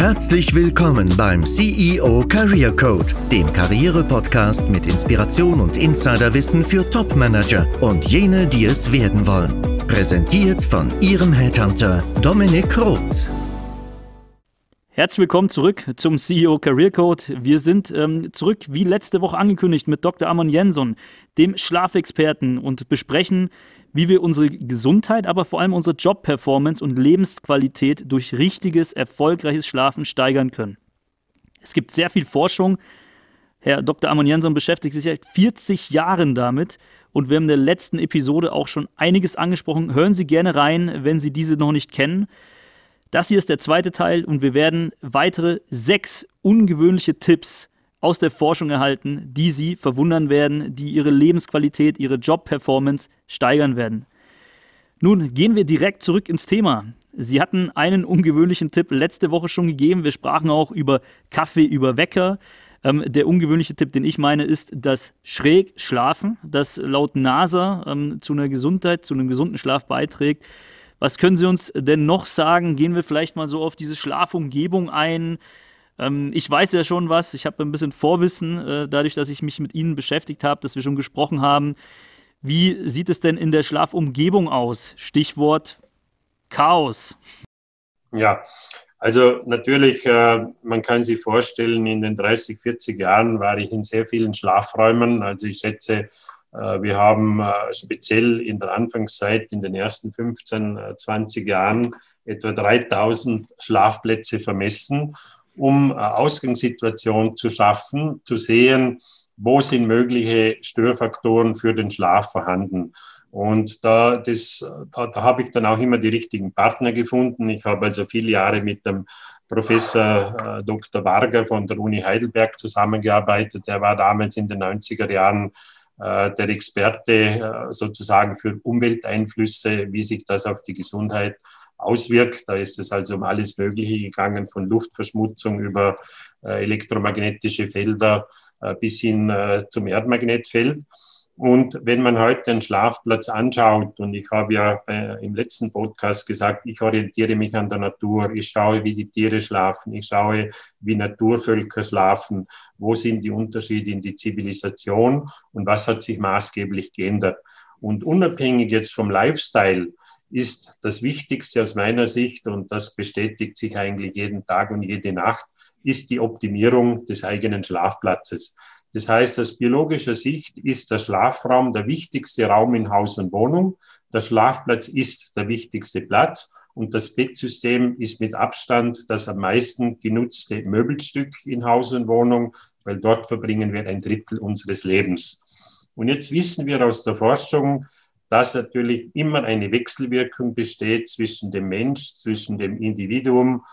Herzlich willkommen beim CEO Career Code, dem Karriere-Podcast mit Inspiration und Insiderwissen für Top-Manager und jene, die es werden wollen. Präsentiert von Ihrem Headhunter Dominik Roth. Herzlich willkommen zurück zum CEO Career Code. Wir sind zurück, wie letzte Woche angekündigt, mit Dr. Amon Jensson, dem Schlafexperten, und besprechen, wie wir unsere Gesundheit, aber vor allem unsere Job-Performance und Lebensqualität durch richtiges, erfolgreiches Schlafen steigern können. Es gibt sehr viel Forschung. Herr Dr. Amon Jensson beschäftigt sich seit 40 Jahren damit und wir haben in der letzten Episode auch schon einiges angesprochen. Hören Sie gerne rein, wenn Sie diese noch nicht kennen. Das hier ist der zweite Teil und wir werden weitere 6 ungewöhnliche Tipps aus der Forschung erhalten, die Sie verwundern werden, die Ihre Lebensqualität, Ihre Job-Performance steigern werden. Nun gehen wir direkt zurück ins Thema. Sie hatten einen ungewöhnlichen Tipp letzte Woche schon gegeben. Wir sprachen auch über Kaffee, über Wecker. Der ungewöhnliche Tipp, den ich meine, ist das Schrägschlafen, das laut NASA zu einer Gesundheit, zu einem gesunden Schlaf beiträgt. Was können Sie uns denn noch sagen? Gehen wir vielleicht mal so auf diese Schlafumgebung ein. Ich weiß ja schon was, ich habe ein bisschen Vorwissen, dadurch, dass ich mich mit Ihnen beschäftigt habe, dass wir schon gesprochen haben. Wie sieht es denn in der Schlafumgebung aus? Stichwort Chaos. Ja, also natürlich, man kann sich vorstellen, in den 30, 40 Jahren war ich in sehr vielen Schlafräumen. Also ich schätze, wir haben speziell in der Anfangszeit, in den ersten 15, 20 Jahren, etwa 3000 Schlafplätze vermessen, um eine Ausgangssituation zu schaffen, zu sehen, wo sind mögliche Störfaktoren für den Schlaf vorhanden. Und da habe ich dann auch immer die richtigen Partner gefunden. Ich habe also viele Jahre mit dem Professor Dr. Varga von der Uni Heidelberg zusammengearbeitet. Der war damals in den 90er Jahren der Experte sozusagen für Umwelteinflüsse, wie sich das auf die Gesundheit auswirkt. Da ist es also um alles Mögliche gegangen, von Luftverschmutzung über elektromagnetische Felder bis hin zum Erdmagnetfeld. Und wenn man heute einen Schlafplatz anschaut, und ich habe ja im letzten Podcast gesagt, ich orientiere mich an der Natur, ich schaue, wie die Tiere schlafen, ich schaue, wie Naturvölker schlafen, wo sind die Unterschiede in die Zivilisation und was hat sich maßgeblich geändert. Und unabhängig jetzt vom Lifestyle ist das Wichtigste aus meiner Sicht, und das bestätigt sich eigentlich jeden Tag und jede Nacht, ist die Optimierung des eigenen Schlafplatzes. Das heißt, aus biologischer Sicht ist der Schlafraum der wichtigste Raum in Haus und Wohnung. Der Schlafplatz ist der wichtigste Platz und das Bettsystem ist mit Abstand das am meisten genutzte Möbelstück in Haus und Wohnung, weil dort verbringen wir 1/3 unseres Lebens. Und jetzt wissen wir aus der Forschung, dass natürlich immer eine Wechselwirkung besteht zwischen dem Mensch, zwischen dem Individuum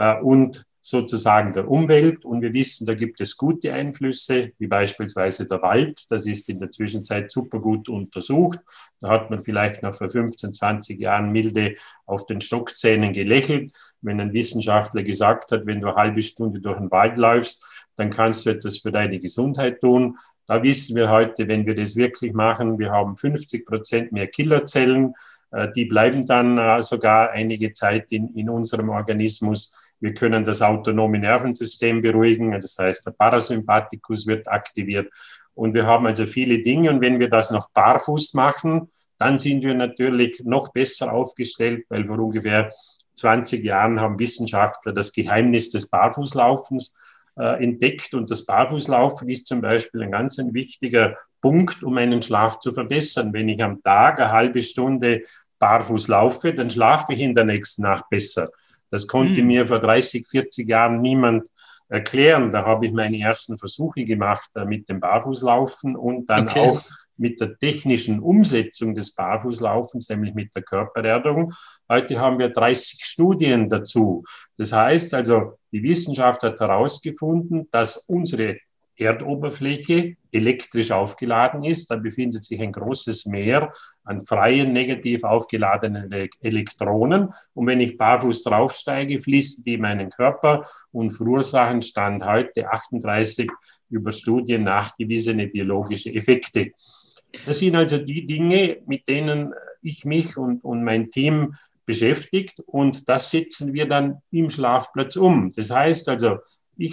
und sozusagen der Umwelt. Und wir wissen, da gibt es gute Einflüsse, wie beispielsweise der Wald. Das ist in der Zwischenzeit super gut untersucht. Da hat man vielleicht noch vor 15, 20 Jahren milde auf den Stockzähnen gelächelt, wenn ein Wissenschaftler gesagt hat, wenn du eine halbe Stunde durch den Wald läufst, dann kannst du etwas für deine Gesundheit tun. Da wissen wir heute, wenn wir das wirklich machen, wir haben 50% mehr Killerzellen. Die bleiben dann sogar einige Zeit in unserem Organismus. Wir können das autonome Nervensystem beruhigen, das heißt, der Parasympathikus wird aktiviert. Und wir haben also viele Dinge. Und wenn wir das noch barfuß machen, dann sind wir natürlich noch besser aufgestellt, weil vor ungefähr 20 Jahren haben Wissenschaftler das Geheimnis des Barfußlaufens entdeckt. Und das Barfußlaufen ist zum Beispiel ein ganz wichtiger Punkt, um einen Schlaf zu verbessern. Wenn ich am Tag eine halbe Stunde barfuß laufe, dann schlafe ich in der nächsten Nacht besser. Das konnte mir vor 30, 40 Jahren niemand erklären. Da habe ich meine ersten Versuche gemacht mit dem Barfußlaufen und dann auch mit der technischen Umsetzung des Barfußlaufens, nämlich mit der Körpererdung. Heute haben wir 30 Studien dazu. Das heißt also, die Wissenschaft hat herausgefunden, dass unsere Erdoberfläche elektrisch aufgeladen ist. Da befindet sich ein großes Meer an freien, negativ aufgeladenen Elektronen. Und wenn ich barfuß draufsteige, fließen die in meinen Körper und verursachen Stand heute 38 über Studien nachgewiesene biologische Effekte. Das sind also die Dinge, mit denen ich mich und mein Team beschäftigt und das setzen wir dann im Schlafplatz um. Das heißt also, ich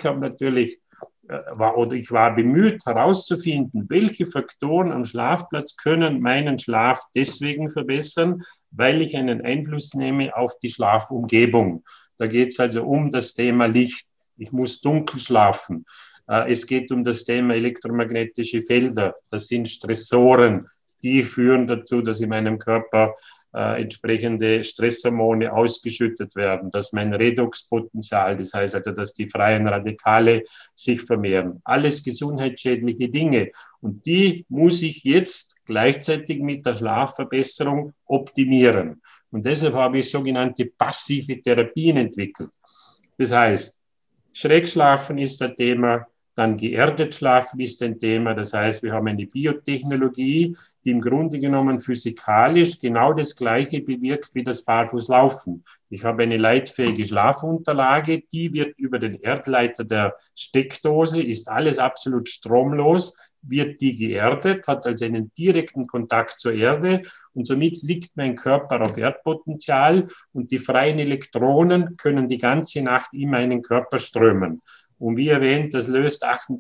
war bemüht herauszufinden, welche Faktoren am Schlafplatz können meinen Schlaf deswegen verbessern, weil ich einen Einfluss nehme auf die Schlafumgebung. Da geht es also um das Thema Licht. Ich muss dunkel schlafen. Es geht um das Thema elektromagnetische Felder. Das sind Stressoren, die führen dazu, dass in meinem Körper entsprechende Stresshormone ausgeschüttet werden, dass mein Redoxpotenzial, das heißt also, dass die freien Radikale sich vermehren. Alles gesundheitsschädliche Dinge. Und die muss ich jetzt gleichzeitig mit der Schlafverbesserung optimieren. Und deshalb habe ich sogenannte passive Therapien entwickelt. Das heißt, Schrägschlafen ist ein Thema, dann geerdet schlafen ist ein Thema. Das heißt, wir haben eine Biotechnologie, die im Grunde genommen physikalisch genau das Gleiche bewirkt wie das Barfußlaufen. Ich habe eine leitfähige Schlafunterlage, die wird über den Erdleiter der Steckdose, ist alles absolut stromlos, wird die geerdet, hat also einen direkten Kontakt zur Erde und somit liegt mein Körper auf Erdpotenzial und die freien Elektronen können die ganze Nacht in meinen Körper strömen. Und wie erwähnt, das löst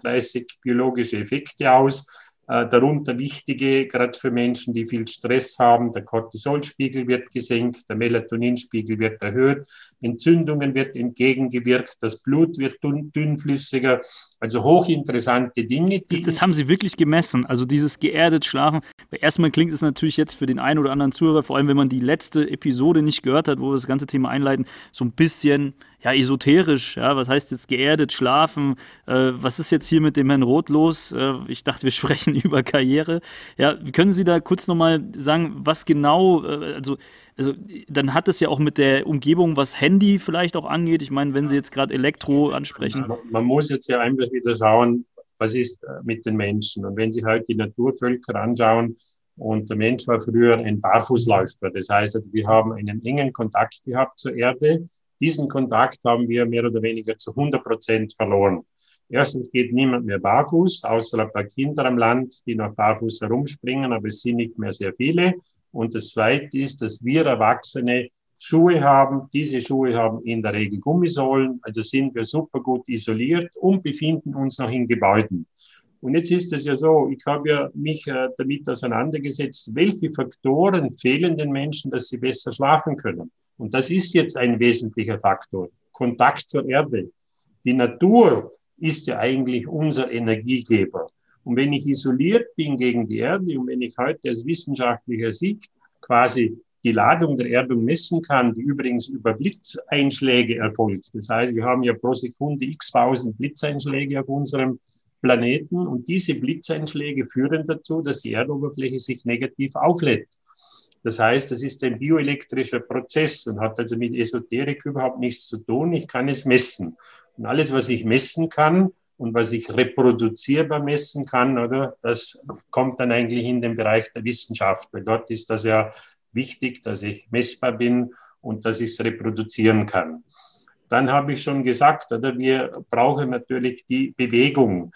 38 biologische Effekte aus, darunter wichtige, gerade für Menschen, die viel Stress haben. Der Cortisolspiegel wird gesenkt, der Melatoninspiegel wird erhöht, Entzündungen wird entgegengewirkt, das Blut wird dünnflüssiger. Also hochinteressante Dinge. Das haben Sie wirklich gemessen, also dieses geerdet Schlafen. Weil erstmal klingt es natürlich jetzt für den einen oder anderen Zuhörer, vor allem wenn man die letzte Episode nicht gehört hat, wo wir das ganze Thema einleiten, so ein bisschen esoterisch. Ja, was heißt jetzt geerdet schlafen? Was ist jetzt hier mit dem Herrn Roth los? Ich dachte, wir sprechen über Karriere. Ja, können Sie da kurz nochmal sagen, was genau, also dann hat es ja auch mit der Umgebung, was Handy vielleicht auch angeht. Ich meine, wenn Sie jetzt gerade Elektro ansprechen. Man muss jetzt ja einfach wieder schauen, was ist mit den Menschen. Und wenn Sie halt die Naturvölker anschauen, und der Mensch war früher ein Barfußläufer. Das heißt, also, wir haben einen engen Kontakt gehabt zur Erde. Diesen Kontakt haben wir mehr oder weniger zu 100% verloren. Erstens geht niemand mehr barfuß, außer ein paar Kinder am Land, die noch barfuß herumspringen, aber es sind nicht mehr sehr viele. Und das Zweite ist, dass wir Erwachsene Schuhe haben. Diese Schuhe haben in der Regel Gummisohlen, also sind wir super gut isoliert und befinden uns noch in Gebäuden. Und jetzt ist es ja so, ich habe ja mich damit auseinandergesetzt, welche Faktoren fehlen den Menschen, dass sie besser schlafen können. Und das ist jetzt ein wesentlicher Faktor. Kontakt zur Erde. Die Natur ist ja eigentlich unser Energiegeber. Und wenn ich isoliert bin gegen die Erde und wenn ich heute aus wissenschaftlicher Sicht quasi die Ladung der Erdung messen kann, die übrigens über Blitzeinschläge erfolgt. Das heißt, wir haben ja pro Sekunde x-tausend Blitzeinschläge auf unserem Planeten und diese Blitzeinschläge führen dazu, dass die Erdoberfläche sich negativ auflädt. Das heißt, das ist ein bioelektrischer Prozess und hat also mit Esoterik überhaupt nichts zu tun. Ich kann es messen. Und alles, was ich messen kann und was ich reproduzierbar messen kann, oder, das kommt dann eigentlich in den Bereich der Wissenschaft. Weil dort ist das ja wichtig, dass ich messbar bin und dass ich es reproduzieren kann. Dann habe ich schon gesagt, oder, wir brauchen natürlich die Bewegung.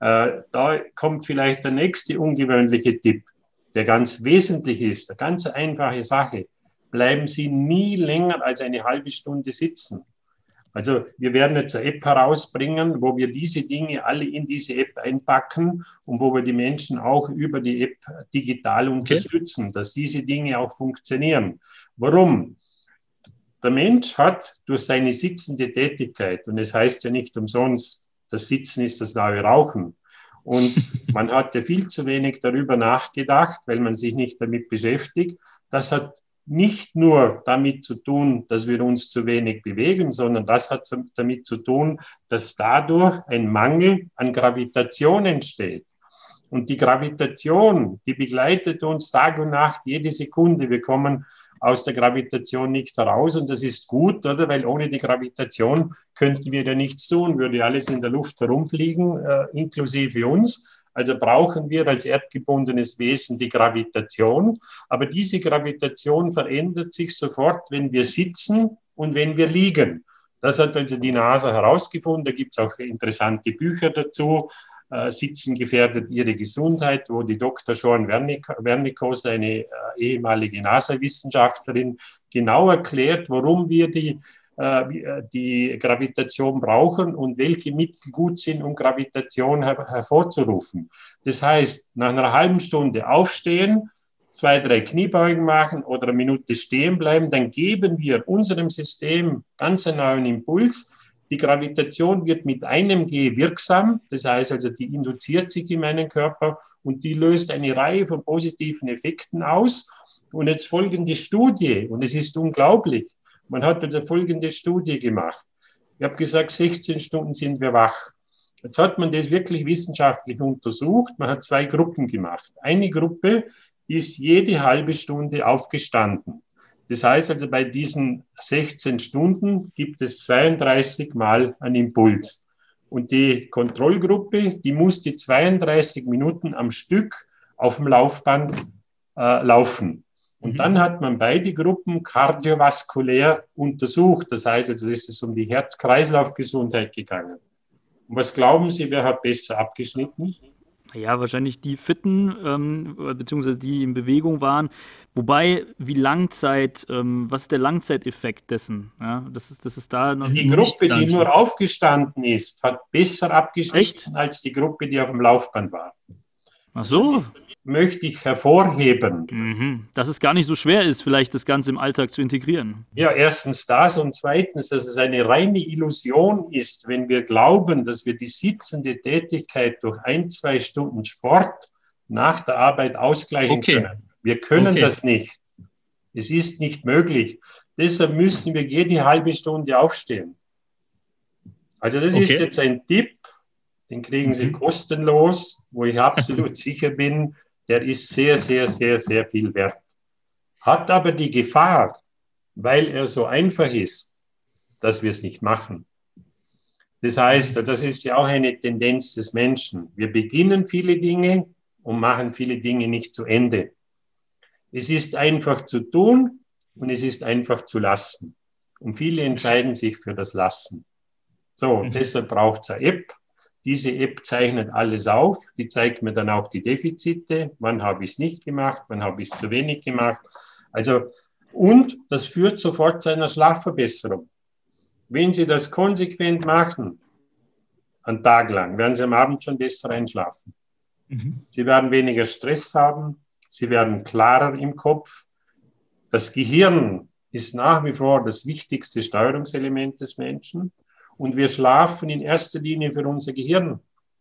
Da kommt vielleicht der nächste ungewöhnliche Tipp, der ganz wesentlich ist, eine ganz einfache Sache. Bleiben Sie nie länger als eine halbe Stunde sitzen. Also wir werden jetzt eine App herausbringen, wo wir diese Dinge alle in diese App einpacken und wo wir die Menschen auch über die App digital unterstützen, dass diese Dinge auch funktionieren. Warum? Der Mensch hat durch seine sitzende Tätigkeit, und es heißt ja nicht umsonst, das Sitzen ist das neue Rauchen. Und man hat ja viel zu wenig darüber nachgedacht, weil man sich nicht damit beschäftigt. Das hat nicht nur damit zu tun, dass wir uns zu wenig bewegen, sondern das hat damit zu tun, dass dadurch ein Mangel an Gravitation entsteht. Und die Gravitation, die begleitet uns Tag und Nacht, jede Sekunde. Wir kommen aus der Gravitation nicht heraus und das ist gut, oder? Weil ohne die Gravitation könnten wir ja nichts tun, würde alles in der Luft herumfliegen, inklusive uns. Also brauchen wir als erdgebundenes Wesen die Gravitation. Aber diese Gravitation verändert sich sofort, wenn wir sitzen und wenn wir liegen. Das hat also die NASA herausgefunden. Da gibt es auch interessante Bücher dazu. Sitzen gefährdet ihre Gesundheit, wo die Dr. Joan Vernikos, eine ehemalige NASA-Wissenschaftlerin, genau erklärt, warum wir die Gravitation brauchen und welche Mittel gut sind, um Gravitation hervorzurufen. Das heißt, nach einer halben Stunde aufstehen, 2, 3 Kniebeugen machen oder eine Minute stehen bleiben, dann geben wir unserem System ganz einen neuen Impuls. Die Gravitation wird mit einem G wirksam, das heißt also, die induziert sich in meinen Körper und die löst eine Reihe von positiven Effekten aus. Und jetzt folgende Studie, und es ist unglaublich, man hat also folgende Studie gemacht. Ich habe gesagt, 16 Stunden sind wir wach. Jetzt hat man das wirklich wissenschaftlich untersucht. Man hat 2 Gruppen gemacht. Eine Gruppe ist jede halbe Stunde aufgestanden. Das heißt also, bei diesen 16 Stunden gibt es 32 Mal einen Impuls. Und die Kontrollgruppe, die musste 32 Minuten am Stück auf dem Laufband laufen. Und dann hat man beide Gruppen kardiovaskulär untersucht. Das heißt, also ist es um die Herz-Kreislauf-Gesundheit gegangen. Und was glauben Sie, wer hat besser abgeschnitten? Ja, wahrscheinlich die Fitten, beziehungsweise die in Bewegung waren. Wobei, was ist der Langzeiteffekt dessen? Ja, das ist da noch die Gruppe, die nur aufgestanden ist, hat besser abgeschnitten als die Gruppe, die auf dem Laufband war. Ach so. Möchte ich hervorheben. Dass es gar nicht so schwer ist, vielleicht das Ganze im Alltag zu integrieren. Ja, erstens das und zweitens, dass es eine reine Illusion ist, wenn wir glauben, dass wir die sitzende Tätigkeit durch 1, 2 Stunden Sport nach der Arbeit ausgleichen können. Wir können das nicht. Es ist nicht möglich. Deshalb müssen wir jede halbe Stunde aufstehen. Also das ist jetzt ein Tipp, den kriegen Sie kostenlos, wo ich absolut sicher bin, der ist sehr, sehr, sehr, sehr viel wert. Hat aber die Gefahr, weil er so einfach ist, dass wir es nicht machen. Das heißt, das ist ja auch eine Tendenz des Menschen. Wir beginnen viele Dinge und machen viele Dinge nicht zu Ende. Es ist einfach zu tun und es ist einfach zu lassen. Und viele entscheiden sich für das Lassen. So, deshalb braucht es eine App. Diese App zeichnet alles auf, die zeigt mir dann auch die Defizite, wann habe ich es nicht gemacht, wann habe ich es zu wenig gemacht. Also, und das führt sofort zu einer Schlafverbesserung. Wenn Sie das konsequent machen, einen Tag lang, werden Sie am Abend schon besser einschlafen. Sie werden weniger Stress haben, Sie werden klarer im Kopf. Das Gehirn ist nach wie vor das wichtigste Steuerungselement des Menschen. Und wir schlafen in erster Linie für unser Gehirn.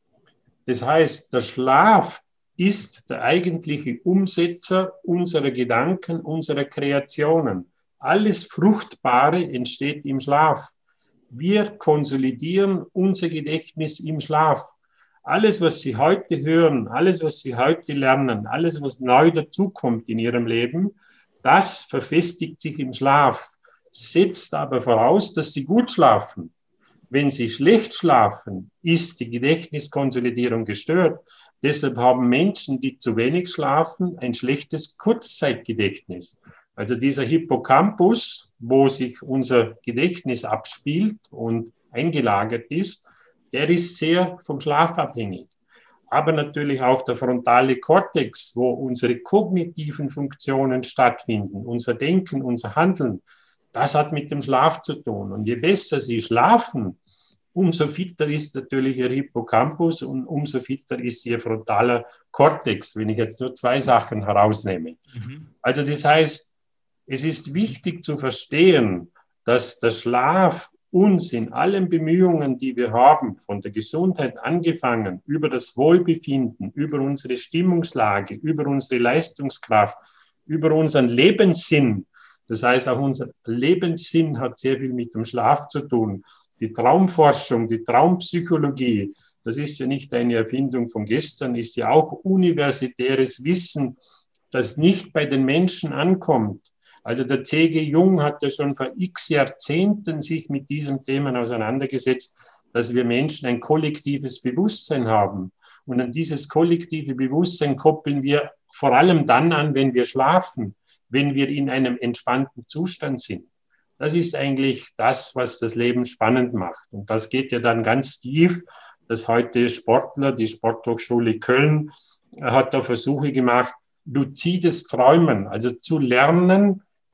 Das heißt, der Schlaf ist der eigentliche Umsetzer unserer Gedanken, unserer Kreationen. Alles Fruchtbare entsteht im Schlaf. Wir konsolidieren unser Gedächtnis im Schlaf. Alles, was Sie heute hören, alles, was Sie heute lernen, alles, was neu dazukommt in Ihrem Leben, das verfestigt sich im Schlaf, setzt aber voraus, dass Sie gut schlafen. Wenn Sie schlecht schlafen, ist die Gedächtniskonsolidierung gestört. Deshalb haben Menschen, die zu wenig schlafen, ein schlechtes Kurzzeitgedächtnis. Also dieser Hippocampus, wo sich unser Gedächtnis abspielt und eingelagert ist, der ist sehr vom Schlaf abhängig. Aber natürlich auch der frontale Kortex, wo unsere kognitiven Funktionen stattfinden, unser Denken, unser Handeln, das hat mit dem Schlaf zu tun. Und je besser Sie schlafen, umso fitter ist natürlich Ihr Hippocampus und umso fitter ist Ihr frontaler Kortex, wenn ich jetzt nur 2 Sachen herausnehme. Also das heißt, es ist wichtig zu verstehen, dass der Schlaf uns in allen Bemühungen, die wir haben, von der Gesundheit angefangen, über das Wohlbefinden, über unsere Stimmungslage, über unsere Leistungskraft, über unseren Lebenssinn, das heißt auch unser Lebenssinn hat sehr viel mit dem Schlaf zu tun. Die Traumforschung, die Traumpsychologie, das ist ja nicht eine Erfindung von gestern, ist ja auch universitäres Wissen, das nicht bei den Menschen ankommt. Also der C.G. Jung hat ja schon vor x Jahrzehnten sich mit diesem Thema auseinandergesetzt, dass wir Menschen ein kollektives Bewusstsein haben. Und an dieses kollektive Bewusstsein koppeln wir vor allem dann an, wenn wir schlafen, wenn wir in einem entspannten Zustand sind. Das ist eigentlich das, was das Leben spannend macht. Und das geht ja dann ganz tief, dass heute Sportler, die Sporthochschule Köln, hat da Versuche gemacht, luzides Träumen, also zu lernen,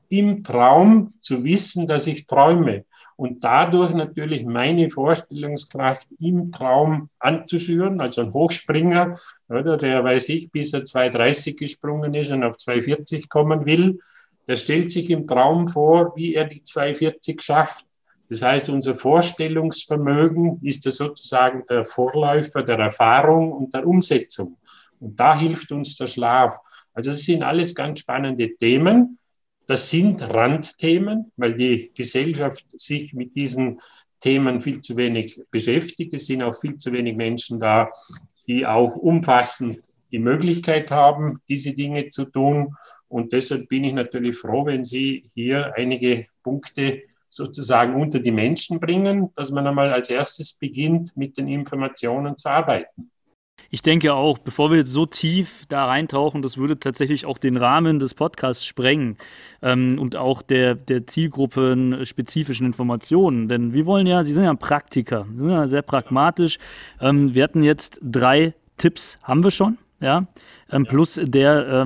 im Traum zu wissen, dass ich träume und dadurch natürlich meine Vorstellungskraft im Traum anzuschüren. Also ein Hochspringer, oder, der weiß ich, bis er 2,30 gesprungen ist und auf 2,40 kommen will, der stellt sich im Traum vor, wie er die 2,40 schafft. Das heißt, unser Vorstellungsvermögen ist ja sozusagen der Vorläufer der Erfahrung und der Umsetzung. Und da hilft uns der Schlaf. Also das sind alles ganz spannende Themen. Das sind Randthemen, weil die Gesellschaft sich mit diesen Themen viel zu wenig beschäftigt. Es sind auch viel zu wenig Menschen da, die auch umfassend die Möglichkeit haben, diese Dinge zu tun. Und deshalb bin ich natürlich froh, wenn Sie hier einige Punkte sozusagen unter die Menschen bringen, dass man einmal als erstes beginnt, mit den Informationen zu arbeiten. Ich denke auch, bevor wir jetzt so tief da reintauchen, das würde tatsächlich auch den Rahmen des Podcasts sprengen und auch der Zielgruppen spezifischen Informationen. Denn wir wollen ja, Sie sind ja Praktiker, Sie sind ja sehr pragmatisch. Wir hatten jetzt 3 Tipps, haben wir schon, ja. Plus der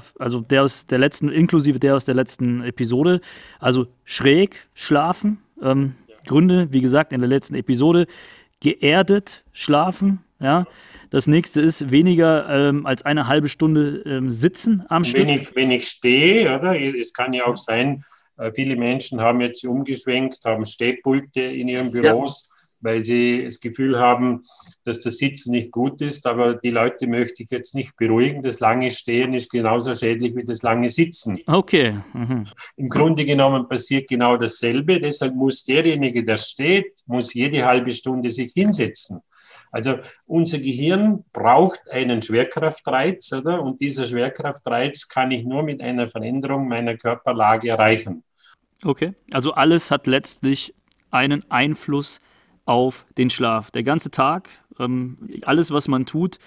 aus der letzten, inklusive der aus der letzten Episode. Also schräg schlafen, Gründe, wie gesagt, in der letzten Episode. Geerdet schlafen, ja. Das nächste ist weniger als eine halbe Stunde sitzen am Stück. Wenn ich stehe, oder? Es kann ja auch sein, viele Menschen haben jetzt umgeschwenkt, haben Stehpulte in ihren Büros, weil sie das Gefühl haben, dass das Sitzen nicht gut ist. Aber die Leute möchte ich jetzt nicht beruhigen. Das lange Stehen ist genauso schädlich wie das lange Sitzen. Okay. Im Grunde genommen passiert genau dasselbe. Deshalb muss derjenige, der steht, muss jede halbe Stunde sich hinsetzen. Also unser Gehirn braucht einen Schwerkraftreiz, oder? Und dieser Schwerkraftreiz kann ich nur mit einer Veränderung meiner Körperlage erreichen. Okay, also alles hat letztlich einen Einfluss auf den Schlaf. Der ganze Tag, alles, was man tut.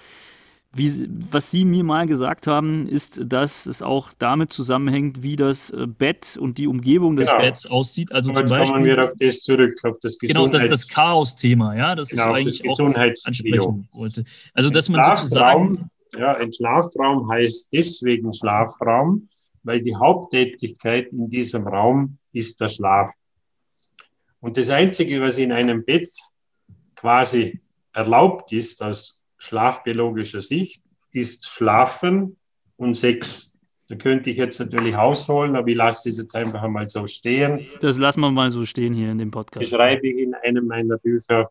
Was Sie mir mal gesagt haben, ist, dass es auch damit zusammenhängt, wie das Bett und die Umgebung des Betts aussieht. Also jetzt zum Beispiel, kommen wir auf das zurück, auf das das Chaos-Thema, ja, das genau, ich eigentlich auch ansprechen wollte. Also, dass man sozusagen... Ja, ein Schlafraum heißt deswegen Schlafraum, weil die Haupttätigkeit in diesem Raum ist der Schlaf. Und das Einzige, was in einem Bett quasi erlaubt ist, aus schlafbiologischer Sicht, ist Schlafen und Sex. Da könnte ich jetzt natürlich ausholen, aber ich lasse das jetzt einfach einmal so stehen. Das lassen wir mal so stehen hier in dem Podcast. Beschreibe ich in einem meiner Bücher.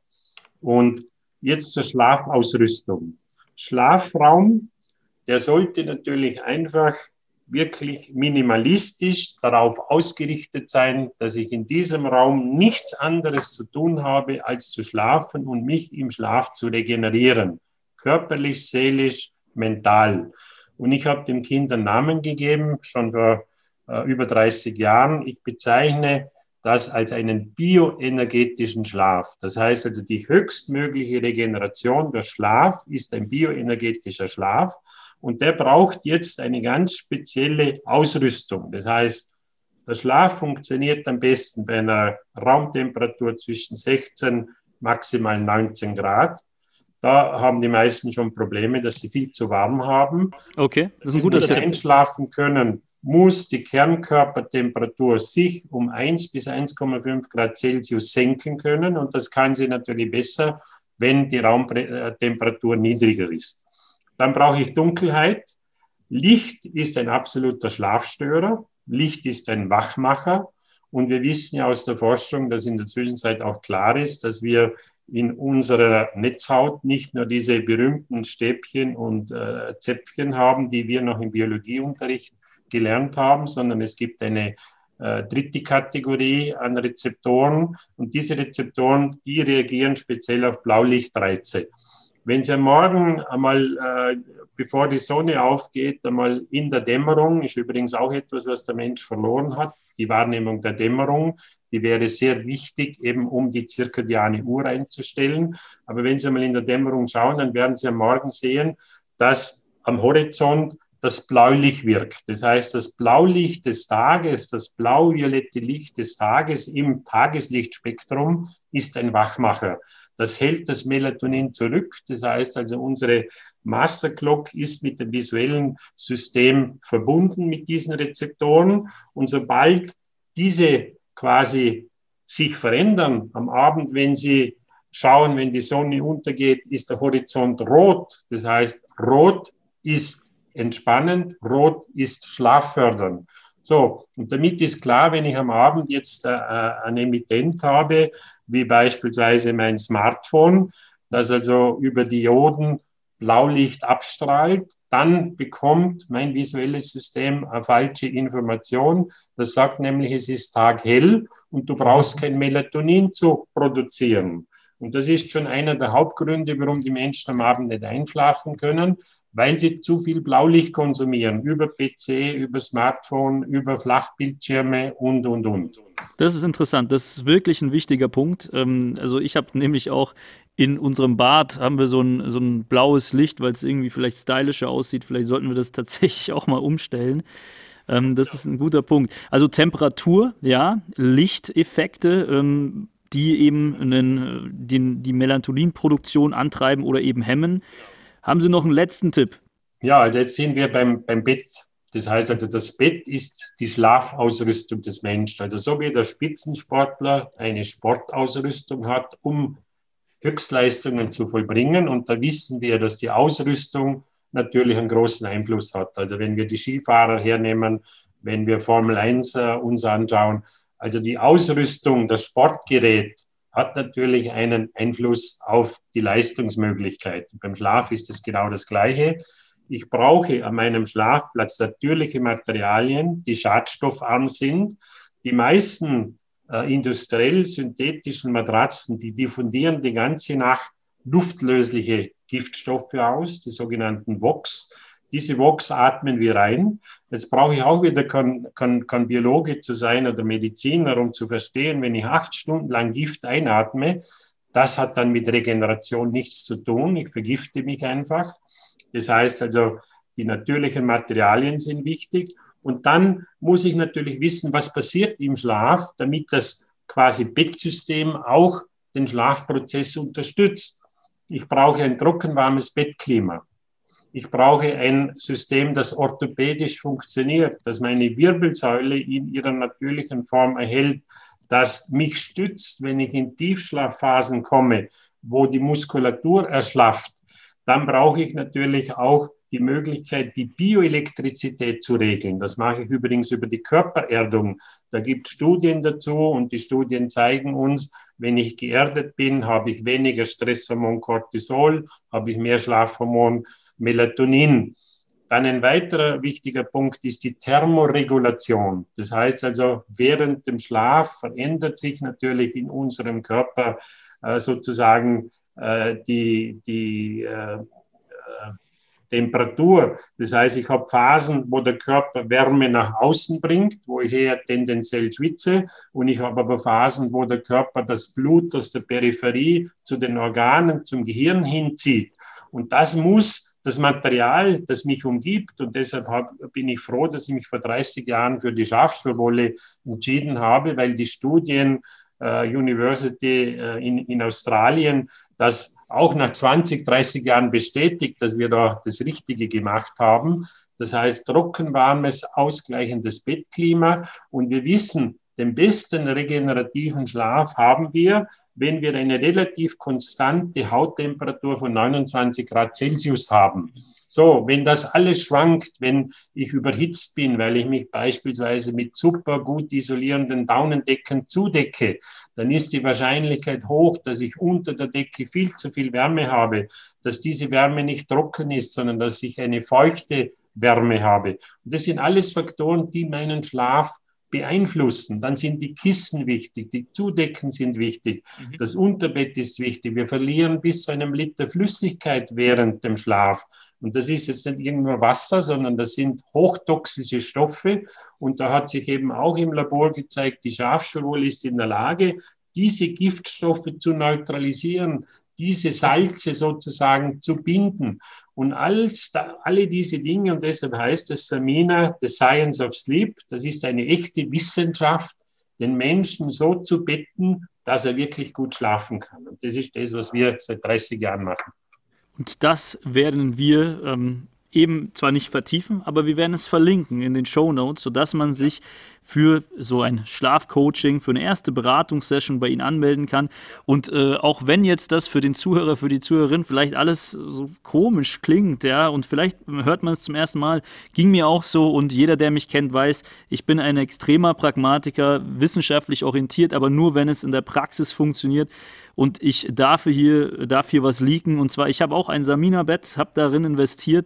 Und jetzt zur Schlafausrüstung. Schlafraum, der sollte natürlich einfach wirklich minimalistisch darauf ausgerichtet sein, dass ich in diesem Raum nichts anderes zu tun habe, als zu schlafen und mich im Schlaf zu regenerieren. Körperlich, seelisch, mental. Und ich habe dem Kind einen Namen gegeben, schon vor über 30 Jahren. Ich bezeichne das als einen bioenergetischen Schlaf. Das heißt also, die höchstmögliche Regeneration durch Schlaf ist ein bioenergetischer Schlaf. Und der braucht jetzt eine ganz spezielle Ausrüstung. Das heißt, der Schlaf funktioniert am besten bei einer Raumtemperatur zwischen 16 maximal 19 Grad. Da haben die meisten schon Probleme, dass sie viel zu warm haben. Okay, das ist ein guter Tipp. Einschlafen können, muss die Kernkörpertemperatur sich um 1 bis 1,5 Grad Celsius senken können. Und das kann sie natürlich besser, wenn die Raumtemperatur niedriger ist. Dann brauche ich Dunkelheit. Licht ist ein absoluter Schlafstörer. Licht ist ein Wachmacher. Und wir wissen ja aus der Forschung, dass in der Zwischenzeit auch klar ist, dass wir in unserer Netzhaut nicht nur diese berühmten Stäbchen und Zäpfchen haben, die wir noch im Biologieunterricht gelernt haben, sondern es gibt eine dritte Kategorie an Rezeptoren. Und diese Rezeptoren, die reagieren speziell auf Blaulichtreize. Wenn Sie am Morgen einmal, bevor die Sonne aufgeht, einmal in der Dämmerung, ist übrigens auch etwas, was der Mensch verloren hat, die Wahrnehmung der Dämmerung, die wäre sehr wichtig, eben um die zirkadiane Uhr einzustellen. Aber wenn Sie einmal in der Dämmerung schauen, dann werden Sie am Morgen sehen, dass am Horizont das Blaulicht wirkt. Das heißt, das Blaulicht des Tages, das blau-violette Licht des Tages im Tageslichtspektrum ist ein Wachmacher. Das hält das Melatonin zurück. Das heißt also, unsere Master Clock ist mit dem visuellen System verbunden mit diesen Rezeptoren. Und sobald diese quasi sich verändern am Abend, wenn Sie schauen, wenn die Sonne untergeht, ist der Horizont rot. Das heißt, rot ist entspannend, rot ist schlaffördernd. So, und damit ist klar, wenn ich am Abend jetzt ein Emittent habe, wie beispielsweise mein Smartphone, das also über Dioden Blaulicht abstrahlt, dann bekommt mein visuelles System eine falsche Information. Das sagt nämlich, es ist taghell und du brauchst kein Melatonin zu produzieren. Und das ist schon einer der Hauptgründe, warum die Menschen am Abend nicht einschlafen können, weil sie zu viel Blaulicht konsumieren, über PC, über Smartphone, über Flachbildschirme und. Das ist interessant, das ist wirklich ein wichtiger Punkt. Also ich habe nämlich auch in unserem Bad haben wir so ein blaues Licht, weil es irgendwie vielleicht stylischer aussieht. Vielleicht sollten wir das tatsächlich auch mal umstellen. Das ist ein guter Punkt. Also Temperatur, ja, Lichteffekte, die eben die Melatoninproduktion antreiben oder eben hemmen. Haben Sie noch einen letzten Tipp? Ja, also jetzt sind wir beim Bett. Das heißt also, das Bett ist die Schlafausrüstung des Menschen. Also so wie der Spitzensportler eine Sportausrüstung hat, um Höchstleistungen zu vollbringen. Und da wissen wir, dass die Ausrüstung natürlich einen großen Einfluss hat. Also wenn wir die Skifahrer hernehmen, wenn wir Formel 1 uns anschauen, also die Ausrüstung, das Sportgerät hat natürlich einen Einfluss auf die Leistungsmöglichkeit. Beim Schlaf ist es genau das Gleiche. Ich brauche an meinem Schlafplatz natürliche Materialien, die schadstoffarm sind. Die meisten industriell synthetischen Matratzen, die diffundieren die ganze Nacht luftlösliche Giftstoffe aus, die sogenannten VOX. Diese VOX atmen wir rein. Jetzt brauche ich auch wieder kein Biologe zu sein oder Mediziner, um zu verstehen, wenn ich 8 Stunden lang Gift einatme, das hat dann mit Regeneration nichts zu tun. Ich vergifte mich einfach. Das heißt also, die natürlichen Materialien sind wichtig. Und dann muss ich natürlich wissen, was passiert im Schlaf, damit das quasi Bettsystem auch den Schlafprozess unterstützt. Ich brauche ein trockenwarmes Bettklima. Ich brauche ein System, das orthopädisch funktioniert, das meine Wirbelsäule in ihrer natürlichen Form erhält, das mich stützt, wenn ich in Tiefschlafphasen komme, wo die Muskulatur erschlafft. Dann brauche ich natürlich auch die Möglichkeit, die Bioelektrizität zu regeln. Das mache ich übrigens über die Körpererdung. Da gibt es Studien dazu und die Studien zeigen uns, wenn ich geerdet bin, habe ich weniger Stresshormon Cortisol, habe ich mehr Schlafhormon Melatonin. Dann ein weiterer wichtiger Punkt ist die Thermoregulation. Das heißt also, während dem Schlaf verändert sich natürlich in unserem Körper sozusagen die Temperatur. Das heißt, ich habe Phasen, wo der Körper Wärme nach außen bringt, wo ich eher tendenziell schwitze. Und ich habe aber Phasen, wo der Körper das Blut aus der Peripherie zu den Organen, zum Gehirn hinzieht. Und das muss das Material, das mich umgibt, und deshalb bin ich froh, dass ich mich vor 30 Jahren für die Schafschuhrwolle entschieden habe, weil die Studien University in Australien das auch nach 20, 30 Jahren bestätigt, dass wir da das Richtige gemacht haben. Das heißt, trockenwarmes, ausgleichendes Bettklima. Und wir wissen, den besten regenerativen Schlaf haben wir, wenn wir eine relativ konstante Hauttemperatur von 29 Grad Celsius haben. So, wenn das alles schwankt, wenn ich überhitzt bin, weil ich mich beispielsweise mit super gut isolierenden Daunendecken zudecke, dann ist die Wahrscheinlichkeit hoch, dass ich unter der Decke viel zu viel Wärme habe, dass diese Wärme nicht trocken ist, sondern dass ich eine feuchte Wärme habe. Und das sind alles Faktoren, die meinen Schlaf beeinflussen. Dann sind die Kissen wichtig, die Zudecken sind wichtig, das Unterbett ist wichtig. Wir verlieren bis zu einem Liter Flüssigkeit während dem Schlaf. Und das ist jetzt nicht irgendwo Wasser, sondern das sind hochtoxische Stoffe. Und da hat sich eben auch im Labor gezeigt, die Schafschuhrwolle ist in der Lage, diese Giftstoffe zu neutralisieren. diese Salze sozusagen zu binden. Und alle diese Dinge, und deshalb heißt es Samina, The Science of Sleep, das ist eine echte Wissenschaft, den Menschen so zu betten, dass er wirklich gut schlafen kann. Und das ist das, was wir seit 30 Jahren machen. Und das werden wir eben zwar nicht vertiefen, aber wir werden es verlinken in den Shownotes, sodass man sich für so ein Schlafcoaching, für eine erste Beratungssession bei Ihnen anmelden kann. Und auch wenn jetzt das für den Zuhörer, für die Zuhörerin vielleicht alles so komisch klingt, ja, und vielleicht hört man es zum ersten Mal, ging mir auch so, und jeder, der mich kennt, weiß, ich bin ein extremer Pragmatiker, wissenschaftlich orientiert, aber nur, wenn es in der Praxis funktioniert. Und ich darf hier was leaken. Und zwar, ich habe auch ein Samina-Bett, habe darin investiert.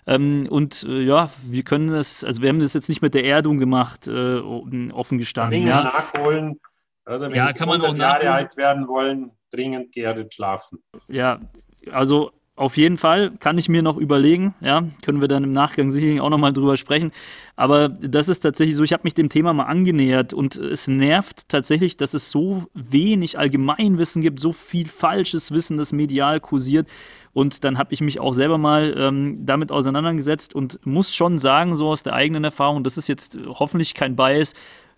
Wir können das, also wir haben das jetzt nicht mit der Erdung gemacht, offen gestanden. Dringend nachholen. Oder wenn ja, kann man auch Jahre alt werden wollen, dringend geerdet schlafen. Ja, also auf jeden Fall kann ich mir noch überlegen, ja, können wir dann im Nachgang sicherlich auch nochmal drüber sprechen, aber das ist tatsächlich so, ich habe mich dem Thema mal angenähert und es nervt tatsächlich, dass es so wenig Allgemeinwissen gibt, so viel falsches Wissen, das medial kursiert, und dann habe ich mich auch selber mal damit auseinandergesetzt und muss schon sagen, so aus der eigenen Erfahrung, das ist jetzt hoffentlich kein Bias,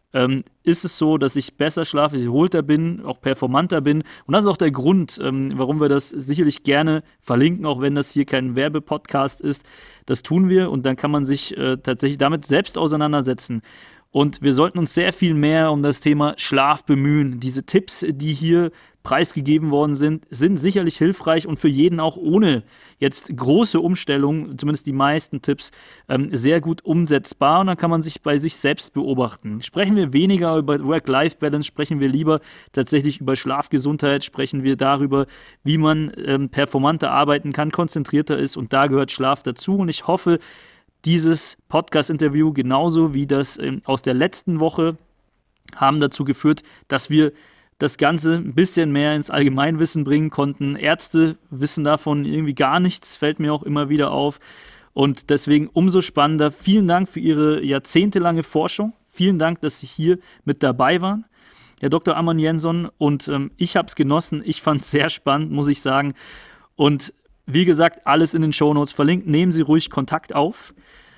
ist es so, dass ich besser schlafe, erholter bin, auch performanter bin. Und das ist auch der Grund, warum wir das sicherlich gerne verlinken, auch wenn das hier kein Werbepodcast ist. Das tun wir, und dann kann man sich tatsächlich damit selbst auseinandersetzen. Und wir sollten uns sehr viel mehr um das Thema Schlaf bemühen. Diese Tipps, die hier preisgegeben worden sind sicherlich hilfreich und für jeden auch ohne jetzt große Umstellungen, zumindest die meisten Tipps, sehr gut umsetzbar, und dann kann man sich bei sich selbst beobachten. Sprechen wir weniger über Work-Life-Balance, sprechen wir lieber tatsächlich über Schlafgesundheit, sprechen wir darüber, wie man performanter arbeiten kann, konzentrierter ist, und da gehört Schlaf dazu, und ich hoffe, dieses Podcast-Interview genauso wie das aus der letzten Woche haben dazu geführt, dass wir das Ganze ein bisschen mehr ins Allgemeinwissen bringen konnten. Ärzte wissen davon irgendwie gar nichts, fällt mir auch immer wieder auf. Und deswegen umso spannender. Vielen Dank für Ihre jahrzehntelange Forschung. Vielen Dank, dass Sie hier mit dabei waren, Herr Dr. Amon Jensson. Und ich habe es genossen. Ich fand es sehr spannend, muss ich sagen. Und wie gesagt, alles in den Shownotes verlinkt. Nehmen Sie ruhig Kontakt auf.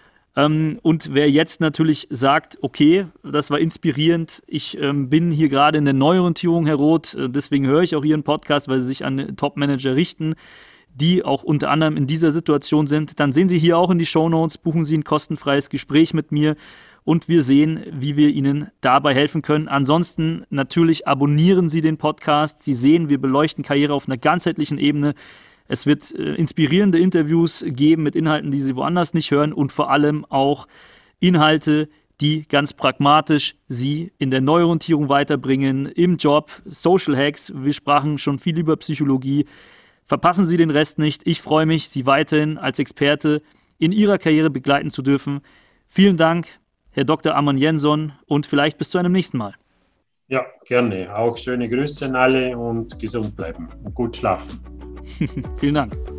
Und wer jetzt natürlich sagt, okay, das war inspirierend, ich bin hier gerade in der Neuorientierung, Herr Roth, deswegen höre ich auch Ihren Podcast, weil Sie sich an Top-Manager richten, die auch unter anderem in dieser Situation sind, dann sehen Sie hier auch in die Shownotes, buchen Sie ein kostenfreies Gespräch mit mir und wir sehen, wie wir Ihnen dabei helfen können. Ansonsten natürlich abonnieren Sie den Podcast. Sie sehen, wir beleuchten Karriere auf einer ganzheitlichen Ebene. Es wird inspirierende Interviews geben mit Inhalten, die Sie woanders nicht hören, und vor allem auch Inhalte, die ganz pragmatisch Sie in der Neuorientierung weiterbringen, im Job, Social Hacks. Wir sprachen schon viel über Psychologie. Verpassen Sie den Rest nicht. Ich freue mich, Sie weiterhin als Experte in Ihrer Karriere begleiten zu dürfen. Vielen Dank, Herr Dr. Amon Jensson, und vielleicht bis zu einem nächsten Mal. Ja, gerne. Auch schöne Grüße an alle und gesund bleiben und gut schlafen. Vielen Dank.